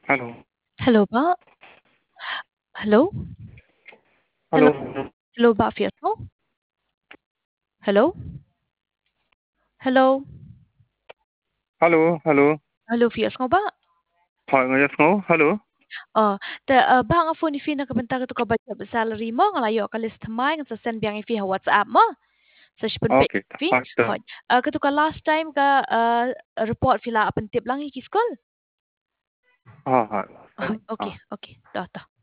Hello. Hello ba? Hello? Hello? Hello. Hello ba, Fiasco? Hello? Hello? Hello. Hello. Hello, Fiasco ba? Hỏi yes no. Hello. Ba nga phone fi nakabanta ka to ka budget salary mo nga layo ka list mai nga sa send biang fi WhatsApp mo. Sa shipun pay Okay. fi. After. Hon. Ka to ka last time ka report fila apan tip lang ikiskol. हाँ हाँ. Okay, हाँ. okay. Dah.